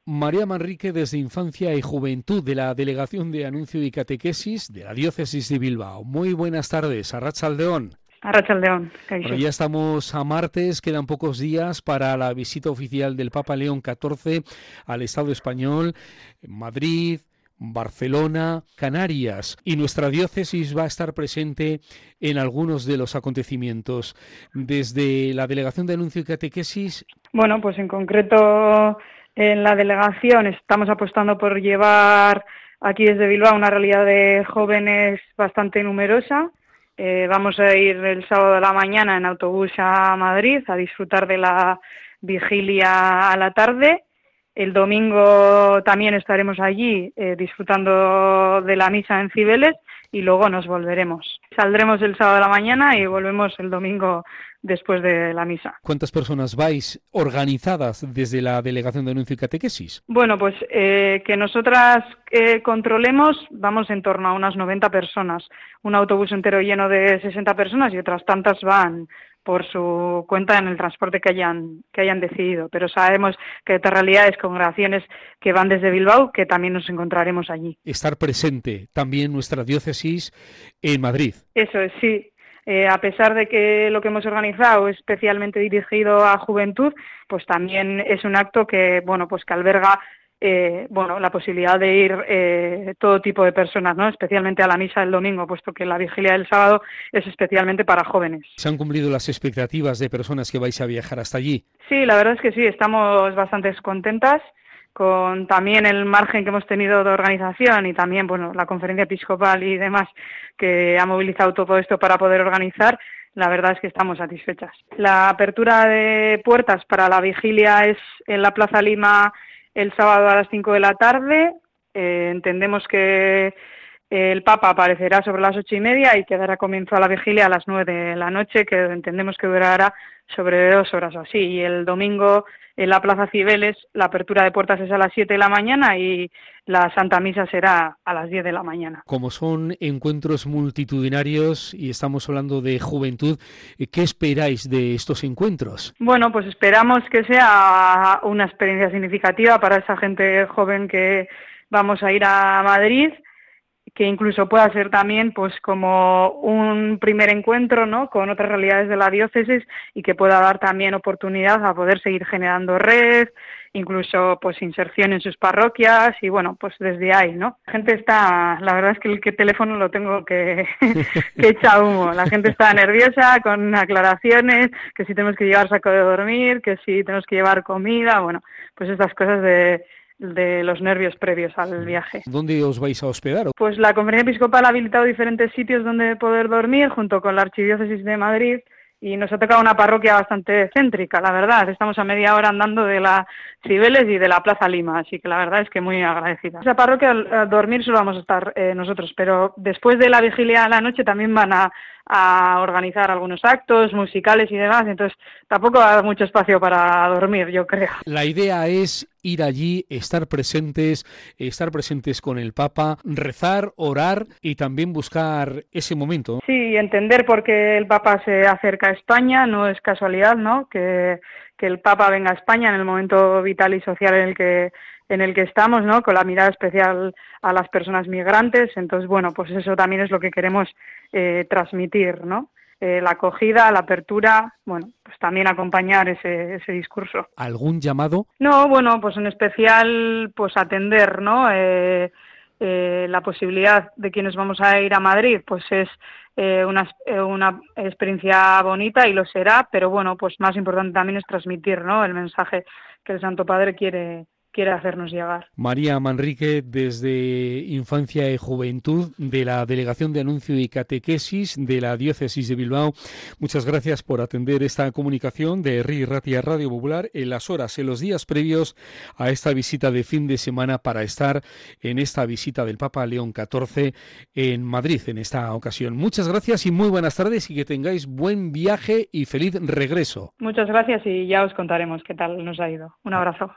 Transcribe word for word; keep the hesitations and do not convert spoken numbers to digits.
María Manrique, desde Infancia y Juventud de la Delegación de Anuncio y Catequesis de la Diócesis de Bilbao. Muy buenas tardes, Arratsaldeon. Arratsaldeon. Bueno, ya estamos a martes, quedan pocos días para la visita oficial del Papa León catorce al Estado español, Madrid, Barcelona, Canarias, y nuestra diócesis va a estar presente en algunos de los acontecimientos. Desde la Delegación de Anuncio y Catequesis... Bueno, pues en concreto en la delegación estamos apostando por llevar aquí desde Bilbao una realidad de jóvenes bastante numerosa. Eh, vamos a ir el sábado de la mañana en autobús a Madrid a disfrutar de la vigilia a la tarde. El domingo también estaremos allí eh, disfrutando de la misa en Cibeles y luego nos volveremos. Saldremos el sábado de la mañana y volvemos el domingo después de la misa. ¿Cuántas personas vais organizadas desde la Delegación de Anuncio y Catequesis? Bueno, pues eh, que nosotras eh, controlemos, vamos en torno a unas noventa personas. Un autobús entero lleno de sesenta personas y otras tantas van por su cuenta en el transporte que hayan que hayan decidido, pero sabemos que hay otras realidades, congregaciones que van desde Bilbao, que también nos encontraremos allí. Estar presente también nuestra diócesis en Madrid. Eso es, sí. Eh, a pesar de que lo que hemos organizado es especialmente dirigido a juventud, pues también es un acto que, bueno, pues que alberga Eh, bueno, la posibilidad de ir eh, todo tipo de personas, ¿no? Especialmente a la misa del domingo, puesto que la vigilia del sábado es especialmente para jóvenes. ¿Se han cumplido las expectativas de personas que vais a viajar hasta allí? Sí, la verdad es que sí, estamos bastante contentas con también el margen que hemos tenido de organización y también, bueno, la conferencia episcopal y demás que ha movilizado todo esto para poder organizar. La verdad es que estamos satisfechas. La apertura de puertas para la vigilia es en la Plaza Lima el sábado a las cinco de la tarde. Eh, entendemos que el Papa aparecerá sobre las ocho y media y que dará comienzo a la vigilia a las nueve de la noche, que entendemos que durará sobre dos horas o así. Y el domingo en la Plaza Cibeles la apertura de puertas es a las siete de la mañana y la Santa Misa será a las diez de la mañana. Como son encuentros multitudinarios y estamos hablando de juventud, ¿qué esperáis de estos encuentros? Bueno, pues esperamos que sea una experiencia significativa para esa gente joven que vamos a ir a Madrid, que incluso pueda ser también pues como un primer encuentro, ¿no?, con otras realidades de la diócesis y que pueda dar también oportunidad a poder seguir generando red, incluso pues inserción en sus parroquias y bueno, pues desde ahí, ¿no? La gente está, la verdad es que el que teléfono lo tengo que, que echa humo, la gente está nerviosa con aclaraciones, que si tenemos que llevar saco de dormir, que si tenemos que llevar comida, bueno, pues estas cosas de de los nervios previos al viaje. ¿Dónde os vais a hospedar? Pues la Conferencia Episcopal ha habilitado diferentes sitios donde poder dormir junto con la Archidiócesis de Madrid y nos ha tocado una parroquia bastante céntrica, la verdad. Estamos a media hora andando de la Cibeles y de la Plaza Lima, así que la verdad es que muy agradecida. Esa parroquia, a dormir solo vamos a estar eh, nosotros, pero después de la vigilia a la noche también van a, a organizar algunos actos musicales y demás, entonces tampoco va a haber mucho espacio para dormir, yo creo. La idea es ir allí, estar presentes, estar presentes con el Papa, rezar, orar y también buscar ese momento. Sí, entender por qué el Papa se acerca a España, no es casualidad, ¿no?, que, que el Papa venga a España en el momento vital y social en el que en el que estamos, ¿no?, con la mirada especial a las personas migrantes. Entonces, bueno, pues eso también es lo que queremos eh, transmitir, ¿no? Eh, la acogida, la apertura, bueno, pues también acompañar ese, ese discurso. ¿Algún llamado? No, bueno, pues en especial, pues atender, ¿no? Eh, eh, la posibilidad de quienes vamos a ir a Madrid, pues es eh, una, eh, una experiencia bonita y lo será, pero bueno, pues más importante también es transmitir, ¿no?, el mensaje que el Santo Padre quiere quiere hacernos llegar. María Manrique, desde Infancia y Juventud de la Delegación de Anuncio y Catequesis de la Diócesis de Bilbao, muchas gracias por atender esta comunicación de Herri Ratia Radio Popular en las horas, en los días previos a esta visita de fin de semana para estar en esta visita del Papa León catorce en Madrid en esta ocasión. Muchas gracias y muy buenas tardes y que tengáis buen viaje y feliz regreso. Muchas gracias y ya os contaremos qué tal nos ha ido. Un abrazo.